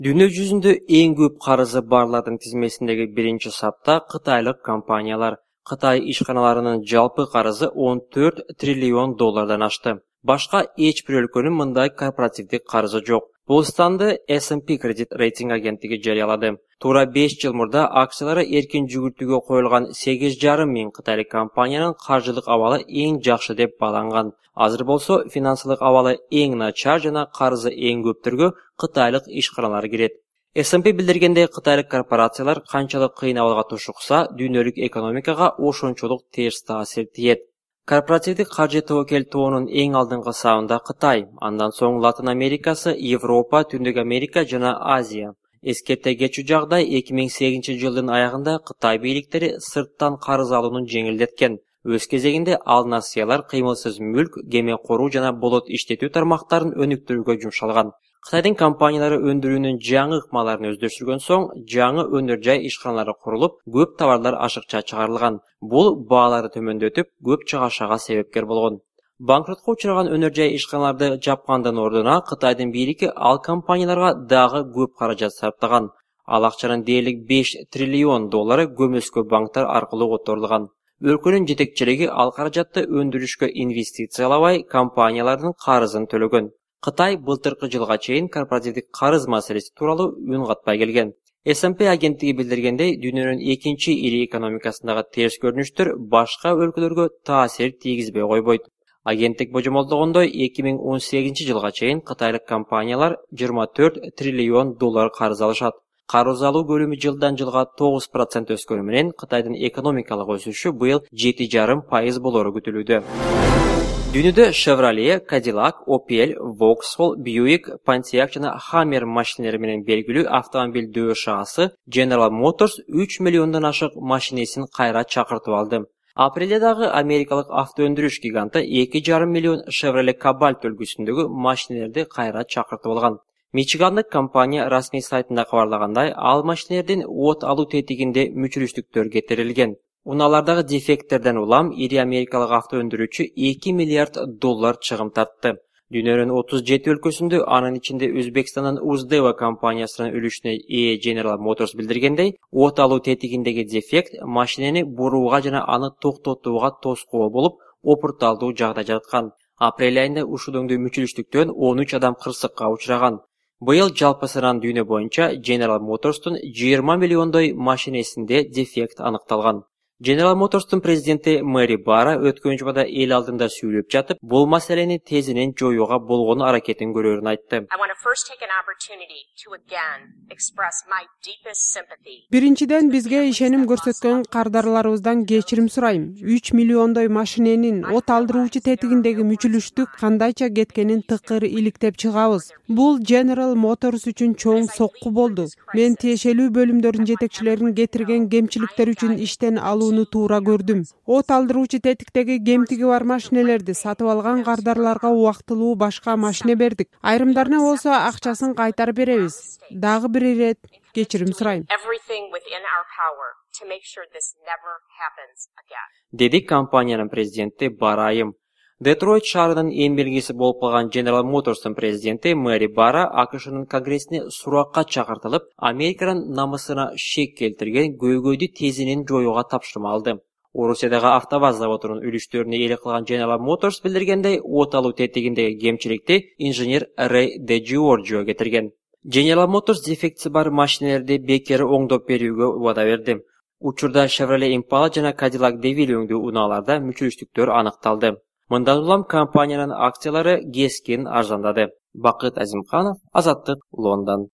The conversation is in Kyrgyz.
Dünya жүзінде ең көп қарызы барлардың тізмесіндегі бірінші сапта Қытайлық компаниялар. Қытай ишханаларының жалпы қарызы 14 триллион доллардан ашты. Башқа ешбір өлкөнүн мындай корпоративдик қарызы жоқ. Бұл станды S&P кредит рейтинг агенттігі жариялады. Тура 5 жыл мурда акциялары эркин жүгүртүүгө коюлган 8,5 миң кытайлык компаниянын каржылык абалы эң жакшы деп бааланган. Азыр болсо финансылык абалы эң начар жана карызы эң көптөргө кытайлык ишканалар кирет. S&P билдиргендей кытайлык корпорациялар канчалык кыйын абалга тушукса, дүйнөлүк экономикага ошончолук терс таасир тиет. Корпоративдик каржы тобокел тоонун эң алдыңкы сабында Кытай, андан соң Латын Америкасы, Европа, Түндүк Америка жана Азия. Эскерте кетчү жагдай 2008 жылдын аягында Кытай бийликтери сырттан карыз алууну жеңилдеткен. Өз кезегинде ал насыялар кыймылсыз мүлк, кеме коруу жана болот иштетүү тармактарын өнүктүрүүгө жумшалган. Кытайдын компаниялары өндүрүүнүн жаңы ыкмаларын өздөштүргөн соң, жаңы өнөр жай ишканалары курулуп, көп товарлар ашыкча чыгарылган. Бул бааларды төмөндөтүп, көп чыгашага себепкер болгон. Банкротко учураган өнөр жай ишканаларды жапкандын ордуна Кытайдын бийлиги ал компанияларга дагы көп каражат сарптаган. Ал акчанын дээрлик 5 триллион доллары көмөскө банктар аркылуу которулган. Өлкөнүн жетекчилиги ал каражатты өндүрүшкө инвестициялабай, компаниялардын карызын төлөгөн. Кытай былтыркы жылга чейин корпоративдик карыз маселеси тууралуу үн катпай келген. S&P агенттиги билдиргендей, дүйнөнүн экинчи ири экономикасындагы терс көрүнүштөр башка өлкөлөргө таасир тийгизбей койбойт. Агенттик божомолдогондой, 2018 жылга чейин кытайлык компаниялар 24 триллион доллар карыз алышат. Карыз алуу көлөмү жылдан жылга 9% өскөнү менен Кытайдын экономикалык өсүшү быйыл 7,5% болору күтүлүүдө. Дүйнөдө Chevrolet, Cadillac, Opel, Vauxhall, Buick, Pontiac жана Hammer машинелери менен белгилүү автомобиль дөшаасы General Motors 3 миллиондон ашык машинесин кайра чакыртып алды. Апрелде дагы америкалык автоөндүрүш гиганты 2,5 миллион Chevrolet Cobalt үлгүсүндөгү машинелерди кайра чакыртып алган. Мичигандык компания расмий сайтында кабарлагандай, ал машинелердин от алуу тетигинде мүчүрүштүктөр кетирилген. Унаалардагы дефекттерден улам ири америкалык автоөндүрүүчү 2 миллиард доллар чыгым тартты. Дүйнөнүн 37 өлкөсүндө, анын ичинде Өзбекстандын Уздева компаниясынын үлүшүнө ээ General Motors билдиргендей, от алуу тетигиндеги дефект машинени бурууга жана аны токтотууга тоскоол болуп, опурталдуу жагдай жараткан. Апрель айында ушул өңдүү мүчүрүштүктөн 13 адам кырсыкка учураган. Быйыл жалпы санан дүйнө боюнча General Motors'тун 20 миллиондой машинесинде дефект аныкталган. General Motors'тун президенти Мэри Бара өткөн жумада эл алдында сүйлөп жатып, бул маселени тезинен жоюуга болгон аракетин көрөрүн айтты. Биринчиден бизге ишеним көрсөткөн кардарларыбыздан кечирим сурайм. 3 миллиондой машиненин от алдыруучу тетигиндеги мүчүлүштүк кандайча кеткенин тыкыр иликтеп чыгабыз. Бул General Motors үчүн чоң сокку болду. Мен тиешелүү бөлүмдөрдүн жетекчилерин кетирген кемчиликтер үчүн иштен алууну туура көрдүм. От алдыруучу тетиктеги кемтиги бар машинелерди сатып алган кардарларга убактылуу башка машине бердик. Айрымдарына болсо акчасын кайтарып беребиз. Дагы бир ирет кечирим сурайм. Деди компаниянын президенти Барайым. Детройт шаарынын эң белгиси болуп калган General Motors'тун президенти Мэри Бара АКШнын конгрессине суракка чакыртылып, Американын намысына шек келтирген көйгөйдү тезинен жоюуга тапшырма алды. Орусиядагы АвтоВАЗ заводунун үлүштөрүнө ээлик кылган General Motors билдиргендей, от алуу тетигиндеги кемчиликти инженер Рэй Де Джиорджио кетирген. General Motors дефектиси бар машинелерди бекер оңдоп берүүгө убада берди. Учурда Chevrolet Impala жана Cadillac DeVille өңдүү унааларда мүчүрүштүктөр аныкталды. Мындан улам компаниянын акциялары кескин арзандады. Бакыт Азимканов, Азаттык, Лондон.